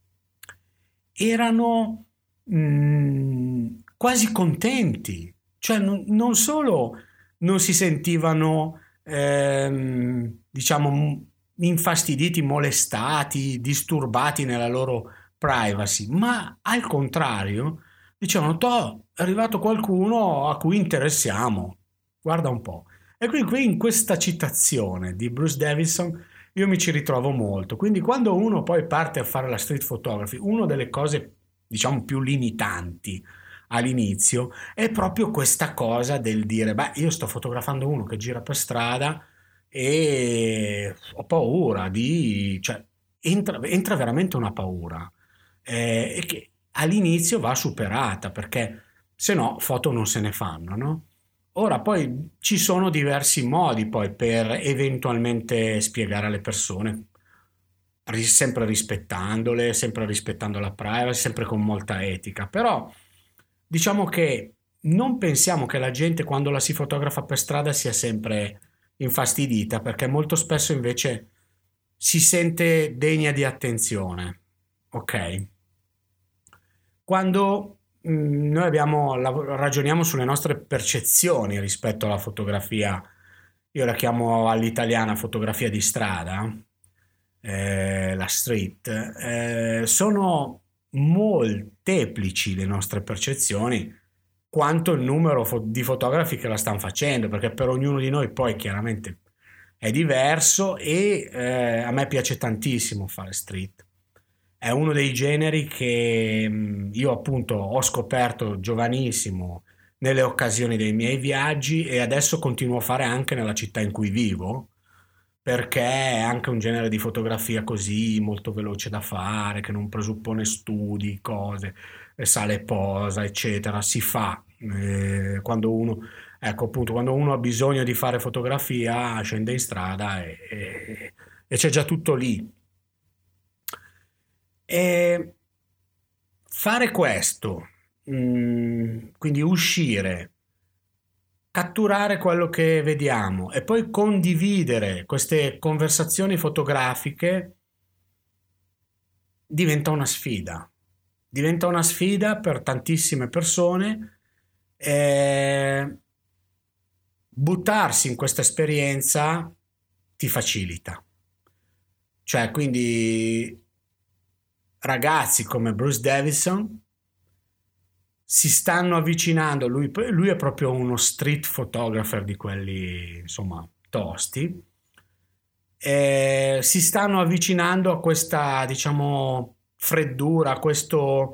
erano mh, quasi contenti, cioè non, non solo non si sentivano ehm, diciamo infastiditi, molestati, disturbati nella loro privacy, ma al contrario dicevano: toh, è arrivato qualcuno a cui interessiamo, guarda un po'. E quindi qui in questa citazione di Bruce Davidson io mi ci ritrovo molto. Quindi quando uno poi parte a fare la street photography, una delle cose diciamo più limitanti all'inizio è proprio questa cosa del dire: beh, io sto fotografando uno che gira per strada e ho paura di, cioè entra, entra veramente una paura eh, e che all'inizio va superata, perché se no foto non se ne fanno, no? Ora poi ci sono diversi modi poi per eventualmente spiegare alle persone, ri- sempre rispettandole, sempre rispettando la privacy, sempre con molta etica, però diciamo che non pensiamo che la gente quando la si fotografa per strada sia sempre infastidita, perché molto spesso invece si sente degna di attenzione, ok? Quando mh, noi abbiamo, lav- ragioniamo sulle nostre percezioni rispetto alla fotografia, io la chiamo all'italiana fotografia di strada, eh, la street, eh, sono molteplici le nostre percezioni quanto il numero fo- di fotografi che la stanno facendo, perché per ognuno di noi poi chiaramente è diverso e eh, a me piace tantissimo fare street. È uno dei generi che mh, io appunto ho scoperto giovanissimo nelle occasioni dei miei viaggi e adesso continuo a fare anche nella città in cui vivo, perché è anche un genere di fotografia così molto veloce da fare, che non presuppone studi, cose, e sale e posa, eccetera. Si fa. Eh, quando uno, ecco appunto, quando uno ha bisogno di fare fotografia, scende in strada e, e- e c'è già tutto lì. E fare questo, mm, quindi uscire, catturare quello che vediamo e poi condividere queste conversazioni fotografiche diventa una sfida. Diventa una sfida per tantissime persone. E buttarsi in questa esperienza ti facilita. Cioè, quindi ragazzi come Bruce Davison si stanno avvicinando, lui, lui è proprio uno street photographer di quelli, insomma, tosti, e si stanno avvicinando a questa, diciamo, freddura, a questo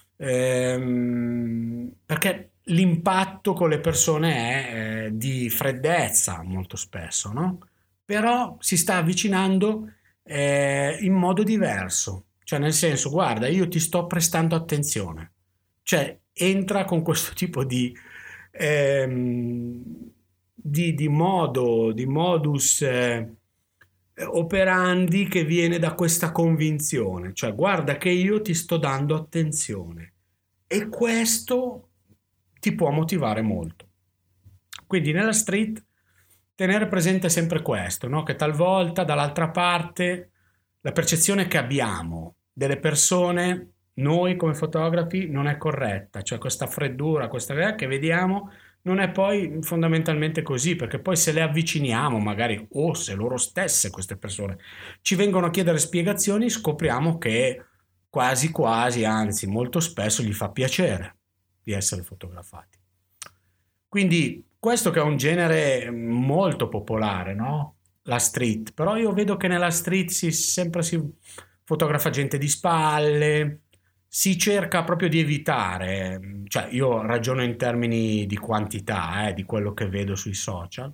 ehm, perché l'impatto con le persone è eh, di freddezza molto spesso, no? Però si sta avvicinando eh, in modo diverso, cioè nel senso, guarda, io ti sto prestando attenzione, cioè entra con questo tipo di ehm, di, di modo, di modus eh, operandi che viene da questa convinzione, cioè guarda che io ti sto dando attenzione e questo ti può motivare molto. Quindi nella street tenere presente sempre questo, no? Che talvolta dall'altra parte la percezione che abbiamo delle persone, noi come fotografi, non è corretta, cioè questa freddura, questa idea che vediamo non è poi fondamentalmente così, perché poi se le avviciniamo magari o se loro stesse queste persone ci vengono a chiedere spiegazioni, scopriamo che quasi quasi, anzi molto spesso gli fa piacere di essere fotografati. Quindi questo che è un genere molto popolare, no? La street, però io vedo che nella street si sempre si fotografa gente di spalle, si cerca proprio di evitare, cioè io ragiono in termini di quantità, eh, di quello che vedo sui social,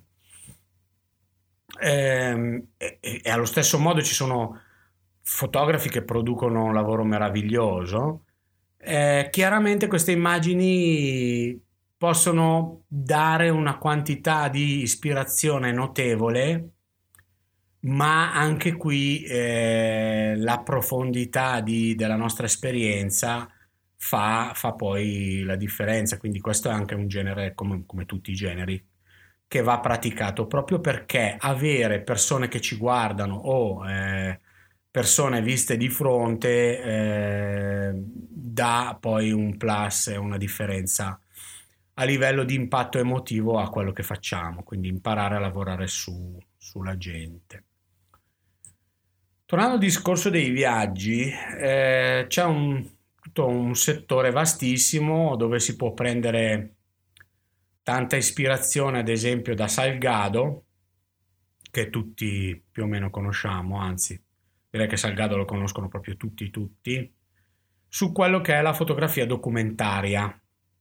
e, e, e allo stesso modo ci sono fotografi che producono un lavoro meraviglioso. Eh, chiaramente queste immagini possono dare una quantità di ispirazione notevole, ma anche qui eh, la profondità di, della nostra esperienza fa, fa poi la differenza. Quindi questo è anche un genere, come, come tutti i generi, che va praticato proprio perché avere persone che ci guardano o eh, persone viste di fronte eh, dà poi un plus e una differenza a livello di impatto emotivo a quello che facciamo, quindi imparare a lavorare su, sulla gente. Tornando al discorso dei viaggi, eh, c'è un, tutto un settore vastissimo dove si può prendere tanta ispirazione, ad esempio da Salgado, che tutti più o meno conosciamo, anzi direi che Salgado lo conoscono proprio tutti tutti, su quello che è la fotografia documentaria.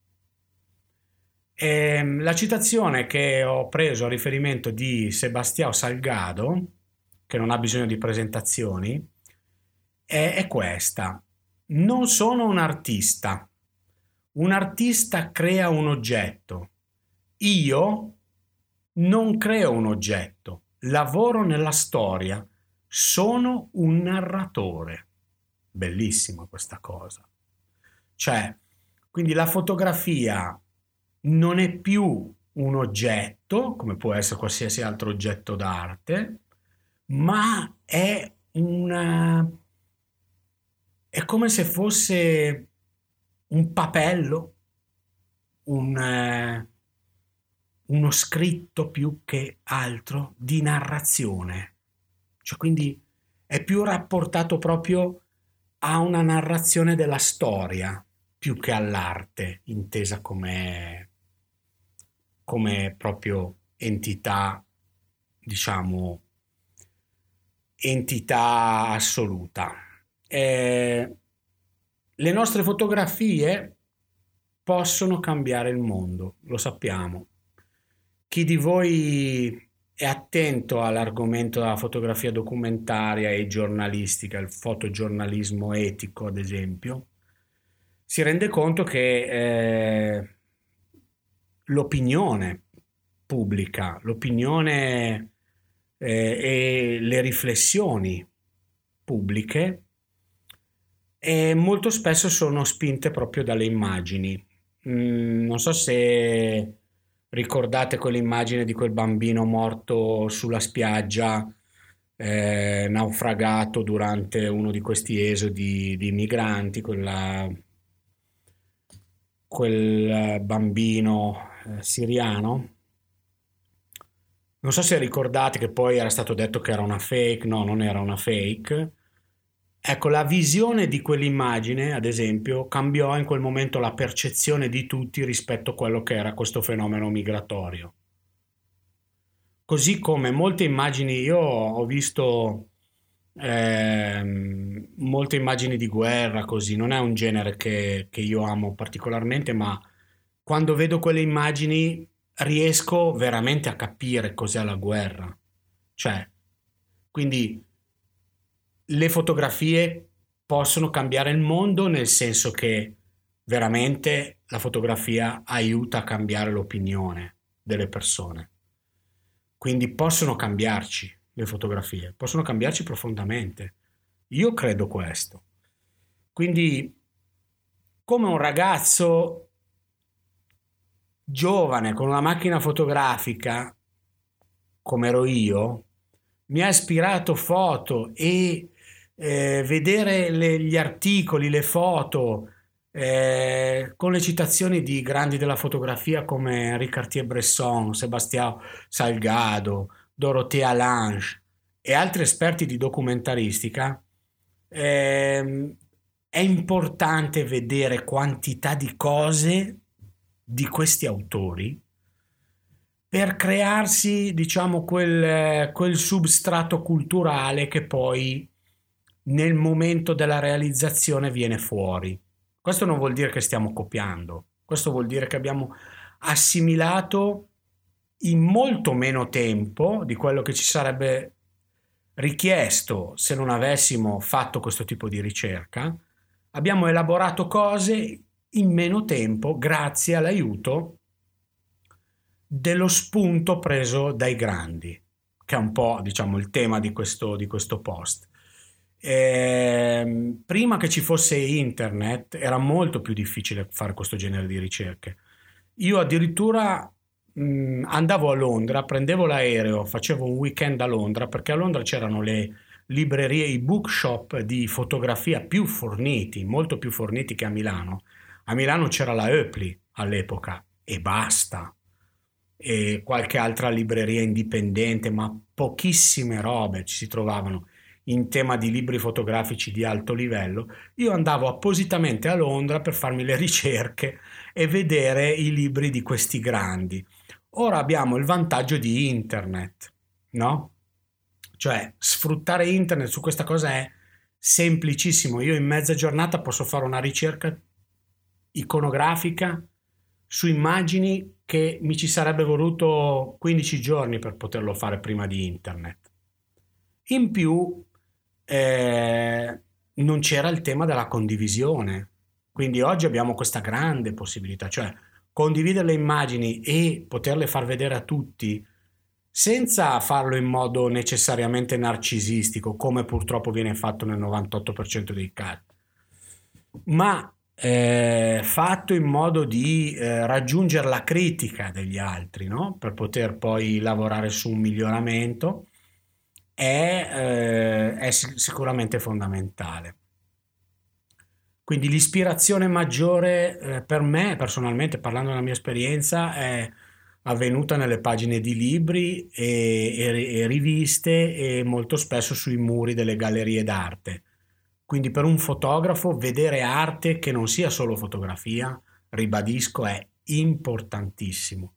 E la citazione che ho preso a riferimento di Sebastião Salgado, che non ha bisogno di presentazioni, è, è questa: non sono un artista, un artista crea un oggetto, io non creo un oggetto, lavoro nella storia, sono un narratore. Bellissima questa cosa. Cioè, quindi la fotografia non è più un oggetto, come può essere qualsiasi altro oggetto d'arte, ma è una... è come se fosse un papello, un, eh, uno scritto più che altro di narrazione. Cioè, quindi è più rapportato proprio a una narrazione della storia più che all'arte, intesa come, come proprio entità, diciamo, entità assoluta. Eh, le nostre fotografie possono cambiare il mondo, lo sappiamo. Chi di voi è attento all'argomento della fotografia documentaria e giornalistica, il fotogiornalismo etico, ad esempio, si rende conto che eh, l'opinione pubblica, l'opinione eh, e le riflessioni pubbliche e molto spesso sono spinte proprio dalle immagini. Mm, non so se ricordate quell'immagine di quel bambino morto sulla spiaggia eh, naufragato durante uno di questi esodi di migranti, quella, quel bambino eh, siriano. Non so se ricordate che poi era stato detto che era una fake, no, non era una fake. Ecco, la visione di quell'immagine, ad esempio, cambiò in quel momento la percezione di tutti rispetto a quello che era questo fenomeno migratorio. Così come molte immagini, io ho visto ehm, molte immagini di guerra, così, non è un genere che, che io amo particolarmente, ma quando vedo quelle immagini riesco veramente a capire cos'è la guerra. Cioè, quindi le fotografie possono cambiare il mondo nel senso che veramente la fotografia aiuta a cambiare l'opinione delle persone. Quindi possono cambiarci le fotografie, possono cambiarci profondamente. Io credo questo. Quindi, come un ragazzo giovane con una macchina fotografica, come ero io, mi ha ispirato foto e eh, vedere le- gli articoli, le foto, eh, con le citazioni di grandi della fotografia come Henri Cartier-Bresson, Sébastien Salgado, Dorothea Lange e altri esperti di documentaristica, ehm, è importante vedere quantità di cose di questi autori per crearsi, diciamo, quel, quel substrato culturale che poi nel momento della realizzazione viene fuori. Questo non vuol dire che stiamo copiando, questo vuol dire che abbiamo assimilato in molto meno tempo di quello che ci sarebbe richiesto se non avessimo fatto questo tipo di ricerca. Abbiamo elaborato cose in meno tempo grazie all'aiuto dello spunto preso dai grandi, che è un po', diciamo, il tema di questo, di questo post. Ehm, prima che ci fosse internet era molto più difficile fare questo genere di ricerche. Io addirittura mh, andavo a Londra, prendevo l'aereo, facevo un weekend a Londra, perché a Londra c'erano le librerie, i bookshop di fotografia più forniti, molto più forniti che a Milano. A Milano c'era la Oepli all'epoca e basta, e qualche altra libreria indipendente, ma pochissime robe ci si trovavano in tema di libri fotografici di alto livello. Io andavo appositamente a Londra per farmi le ricerche e vedere i libri di questi grandi. Ora abbiamo il vantaggio di internet, no? Cioè, sfruttare internet su questa cosa è semplicissimo. Io in mezza giornata posso fare una ricerca iconografica su immagini che mi ci sarebbe voluto quindici giorni per poterlo fare prima di internet. In più, eh, non c'era il tema della condivisione. Quindi oggi abbiamo questa grande possibilità, cioè condividere le immagini e poterle far vedere a tutti senza farlo in modo necessariamente narcisistico, come purtroppo viene fatto nel novantotto per cento dei casi, ma eh, fatto in modo di eh, raggiungere la critica degli altri, no? Per poter poi lavorare su un miglioramento è, eh, è sic- sicuramente fondamentale. Quindi l'ispirazione maggiore eh, per me, personalmente, parlando della mia esperienza, è avvenuta nelle pagine di libri e, e- e riviste e molto spesso sui muri delle gallerie d'arte. Quindi per un fotografo vedere arte che non sia solo fotografia, ribadisco, è importantissimo.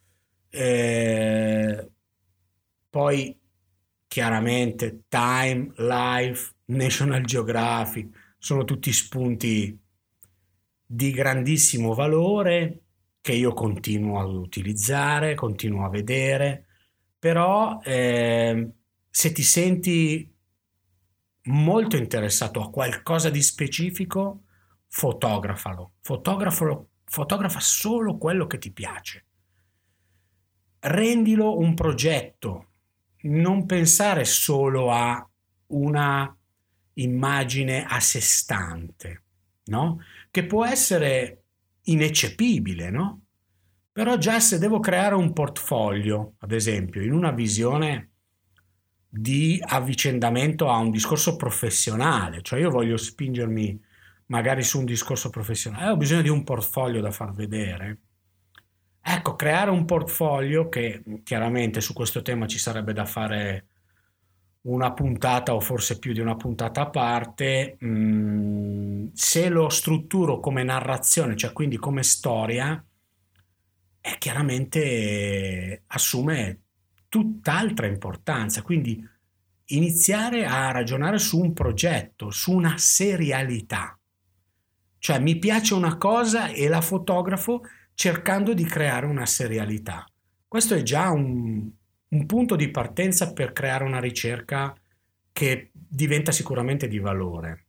Eh, Poi chiaramente Time, Life, National Geographic sono tutti spunti di grandissimo valore che io continuo ad utilizzare, continuo a vedere, però eh, se ti senti molto interessato a qualcosa di specifico, fotografalo, fotografalo, fotografa solo quello che ti piace. Rendilo un progetto, non pensare solo a una immagine a sé stante, no? Che può essere ineccepibile, no? Però già se devo creare un portfolio, ad esempio, in una visione di avvicendamento a un discorso professionale, cioè io voglio spingermi magari su un discorso professionale, ho bisogno di un portfolio da far vedere. Ecco, creare un portfolio, che chiaramente su questo tema ci sarebbe da fare una puntata o forse più di una puntata a parte, mh, se lo strutturo come narrazione, cioè quindi come storia, è chiaramente assume tutt'altra importanza. Quindi iniziare a ragionare su un progetto, su una serialità. Cioè mi piace una cosa e la fotografo cercando di creare una serialità. Questo è già un, un punto di partenza per creare una ricerca che diventa sicuramente di valore.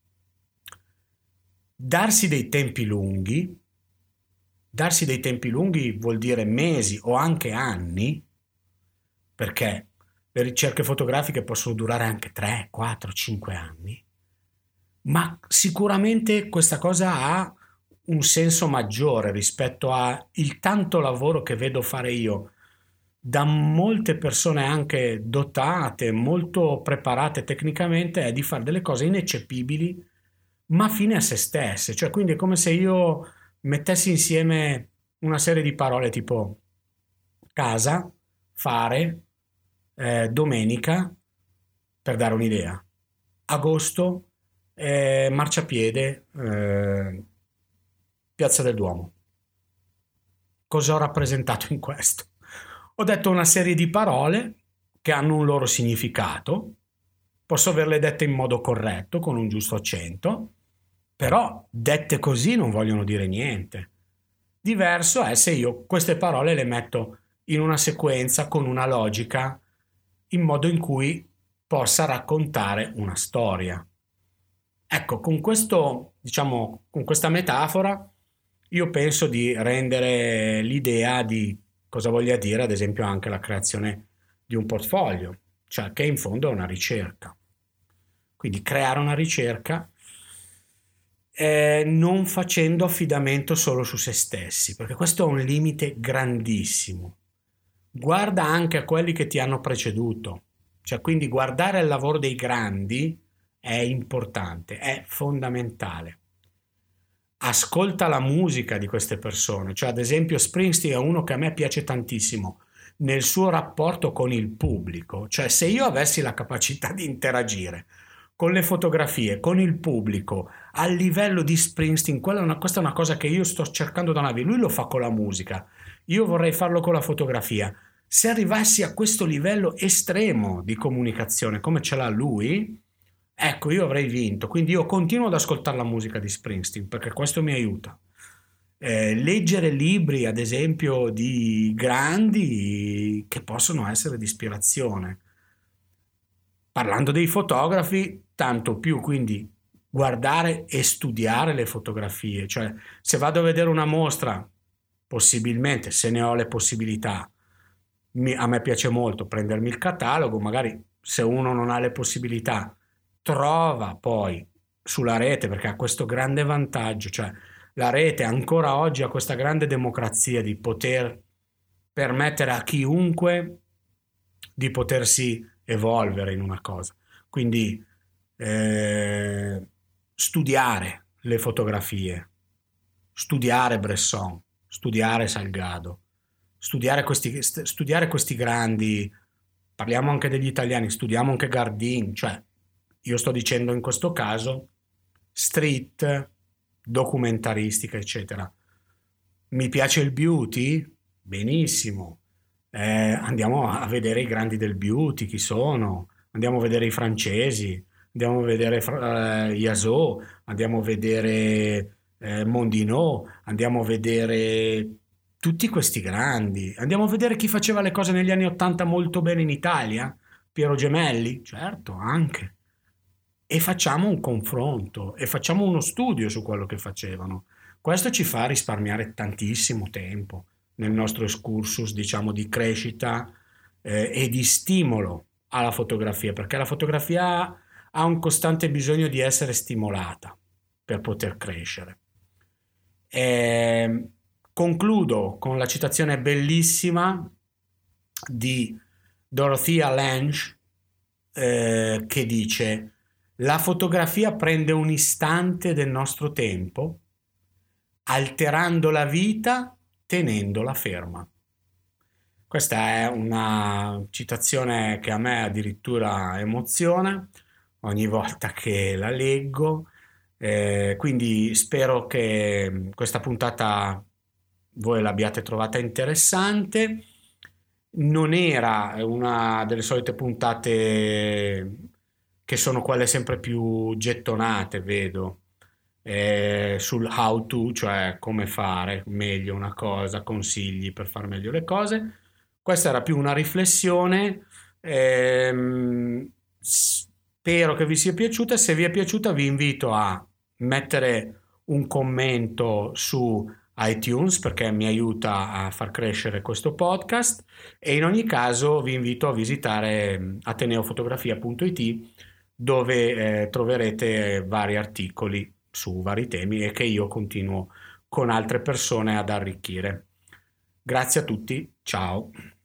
Darsi dei tempi lunghi, darsi dei tempi lunghi vuol dire mesi o anche anni, perché le ricerche fotografiche possono durare anche tre, quattro, cinque anni, ma sicuramente questa cosa ha un senso maggiore rispetto a il tanto lavoro che vedo fare io da molte persone anche dotate, molto preparate tecnicamente, è di fare delle cose ineccepibili ma fine a se stesse. Cioè quindi è come se io mettessi insieme una serie di parole tipo casa, fare, eh, domenica, per dare un'idea, agosto, eh, marciapiede, eh, Piazza del Duomo. Cosa ho rappresentato in questo? Ho detto una serie di parole che hanno un loro significato, posso averle dette in modo corretto, con un giusto accento, però dette così non vogliono dire niente. Diverso è se io queste parole le metto in una sequenza con una logica in modo in cui possa raccontare una storia. Ecco, con questo, diciamo, con questa metafora io penso di rendere l'idea di cosa voglia dire, ad esempio, anche la creazione di un portfolio, cioè che in fondo è una ricerca. Quindi creare una ricerca eh, non facendo affidamento solo su se stessi, perché questo è un limite grandissimo. Guarda anche a quelli che ti hanno preceduto, cioè quindi guardare il lavoro dei grandi è importante, è fondamentale. Ascolta la musica di queste persone, cioè ad esempio Springsteen è uno che a me piace tantissimo nel suo rapporto con il pubblico, cioè se io avessi la capacità di interagire con le fotografie, con il pubblico, al livello di Springsteen, quella è una, questa è una cosa che io sto cercando da una vita, lui lo fa con la musica, io vorrei farlo con la fotografia. Se arrivassi a questo livello estremo di comunicazione come ce l'ha lui, ecco, io avrei vinto. Quindi io continuo ad ascoltare la musica di Springsteen perché questo mi aiuta. Eh, leggere libri, ad esempio, di grandi che possono essere di ispirazione. Parlando dei fotografi, tanto più, quindi guardare e studiare le fotografie. Cioè, se vado a vedere una mostra, possibilmente, se ne ho le possibilità, mi, a me piace molto prendermi il catalogo, magari se uno non ha le possibilità, trova poi sulla rete, perché ha questo grande vantaggio, cioè la rete ancora oggi ha questa grande democrazia di poter permettere a chiunque di potersi evolvere in una cosa. Quindi eh, studiare le fotografie, studiare Bresson, studiare Salgado, studiare questi, studiare questi grandi, parliamo anche degli italiani, studiamo anche Gardin, cioè io sto dicendo in questo caso street, documentaristica, eccetera. Mi piace il beauty? Benissimo. Eh, andiamo a vedere i grandi del beauty, chi sono? Andiamo a vedere i francesi, andiamo a vedere eh, Iasot, andiamo a vedere eh, Mondino, andiamo a vedere tutti questi grandi. Andiamo a vedere chi faceva le cose negli anni Ottanta molto bene in Italia. Piero Gemelli? Certo, anche. E facciamo un confronto e facciamo uno studio su quello che facevano. Questo ci fa risparmiare tantissimo tempo nel nostro excursus, diciamo, di crescita eh, e di stimolo alla fotografia, perché la fotografia ha un costante bisogno di essere stimolata per poter crescere. E concludo con la citazione bellissima di Dorothea Lange, eh, che dice: la fotografia prende un istante del nostro tempo, alterando la vita, tenendola ferma. Questa è una citazione che a me addirittura emoziona ogni volta che la leggo, eh, quindi spero che questa puntata voi l'abbiate trovata interessante. Non era una delle solite puntate che sono quelle sempre più gettonate, vedo, eh, sul how to, cioè come fare meglio una cosa, consigli per fare meglio le cose. Questa era più una riflessione. ehm, spero che vi sia piaciuta. Se vi è piaciuta, vi invito a mettere un commento su iTunes perché mi aiuta a far crescere questo podcast, e in ogni caso vi invito a visitare ateneofotografia punto it, dove eh, troverete vari articoli su vari temi e che io continuo con altre persone ad arricchire. Grazie a tutti, ciao.